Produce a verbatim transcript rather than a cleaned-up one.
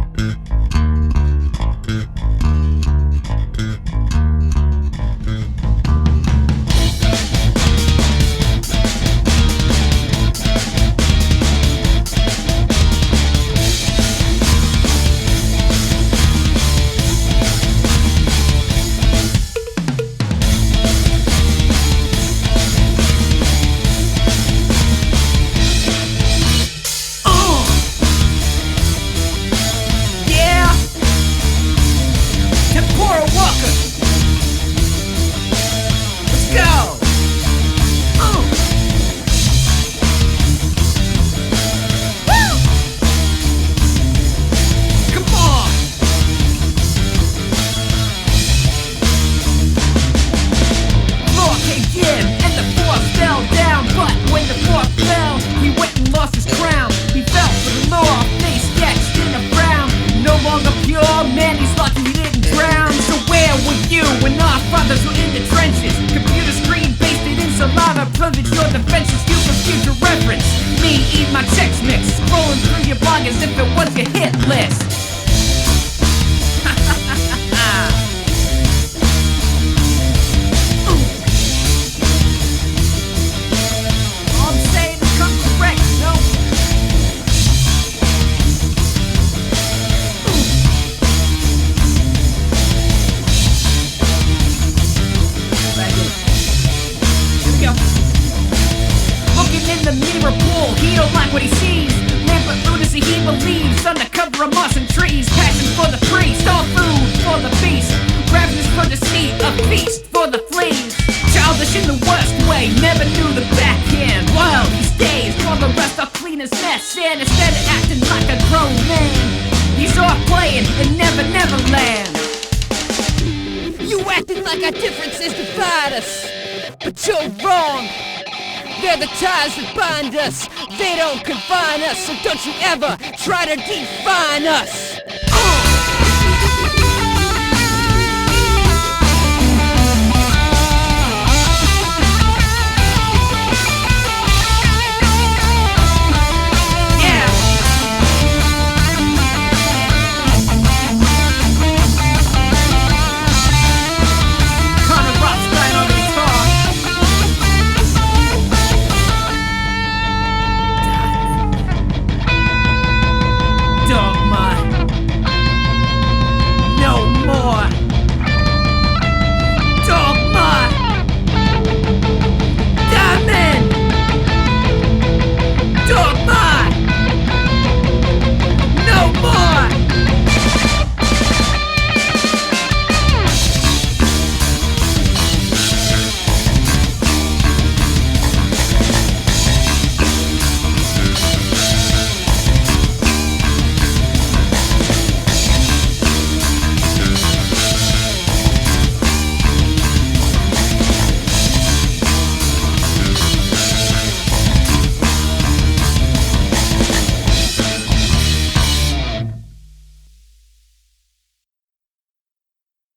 Plundered your defenses, you for future reference. Me eat my checks mix, scrolling through your blog as if it was your hit list. All I'm saying is come correct, no? Here we go. Looking in the mirror pool, he don't like what he sees. Rampant lunacy he believes, under cover of moss and trees. Passion for the priest, all food for the beast. Ravenous for deceit, a feast for the fleas. Childish in the worst way, never knew the backhand. Wild he stays, while the rest are clean as mess. And instead of acting like a grown man, he's off playing in Never Never Land. You acting like our differences divide us, but you're wrong. They're the ties that bind us. They don't confine us, so don't you ever try to define us.